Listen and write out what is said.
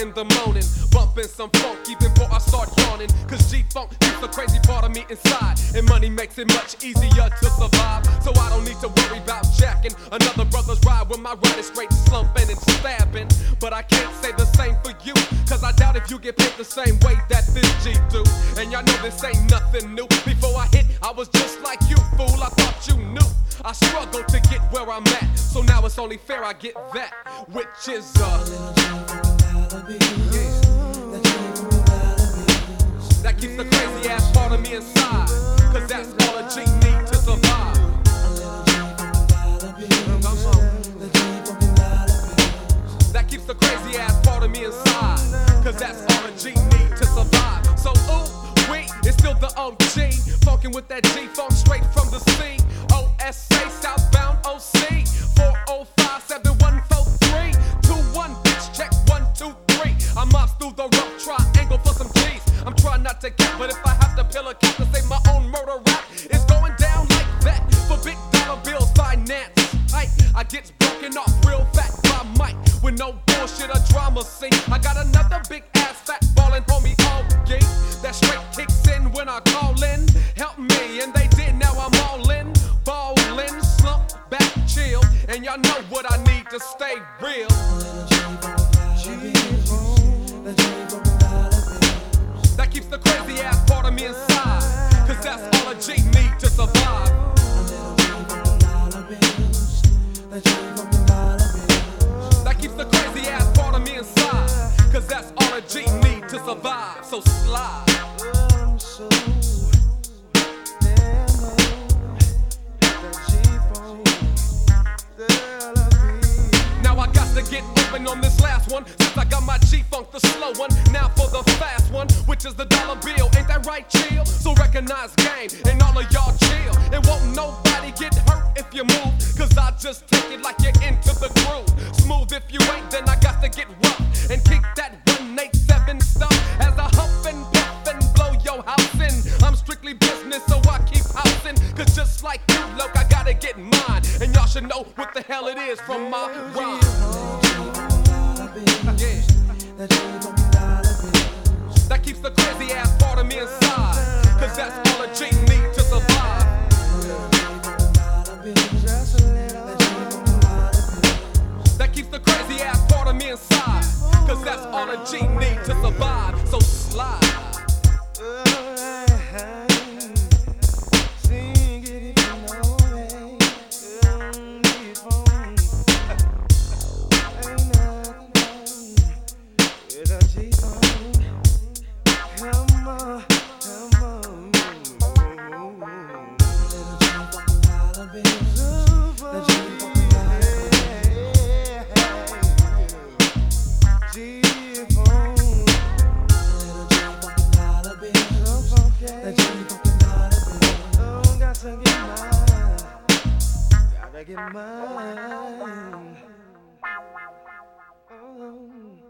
in the morning, bumping some funk even before I start yawning. Cause G-Funk keeps the crazy part of me inside, and money makes it much easier to survive. So I don't need to worry about jacking another brother's ride when my ride is straight slumping and stabbing. But I can't say the same for you, cause I doubt if you get paid the same way that this G do. And y'all know this ain't nothing new. Before I hit, I was just like you, fool. I thought you knew I struggled to get where I'm at, so now it's only fair I get that, which is that keeps the crazy ass part of me inside, cause that's all a G need to survive. That keeps the crazy ass part of me inside, cause that's all a G need to survive. So ooh, we is still the OG, funkin' with that G-Funk straight from the sea. OSA, southbound OC, 405-7143, 21, bitch, check 1, 2, 3. I mops through the rough triangle for some G's. I'm trying not to cap, but if I have to pill a cap to save my own murder rap, it's going down like that. For big dollar bills, finance tight, I gets broken off real fat by Mike, with no bullshit or drama. See, I got another big ass fat ballin' homie, OG, that straight kicks in when I call in. Help me, and they did, now I'm all in. Ballin', slump back, chill, and y'all know what I need to stay real. That keeps the crazy ass part of me inside, cause that's all a G need to survive. That keeps the crazy ass part of me inside, cause that's all a G need to survive. So slide. Get open on this last one, since I got my G-Funk, the slow one. Now for the fast one, which is the dollar bill. Ain't that right, chill? So recognize game, and all of y'all chill. And won't nobody get hurt if you move, cause I just take it like you're into the groove. Smooth if you ain't, then I got to get rough and kick that 187 stuff as I huff and puff and blow your house in. I'm strictly business, so I keep housing, cause just like you, look, I gotta get mine. And y'all should know what the hell it is from my rhyme. That keeps the crazy ass part of me inside, cause that's all a G need to survive. That keeps the crazy ass part of me inside, cause that's all a G need to survive. So slide. Gotta get mine. Oh.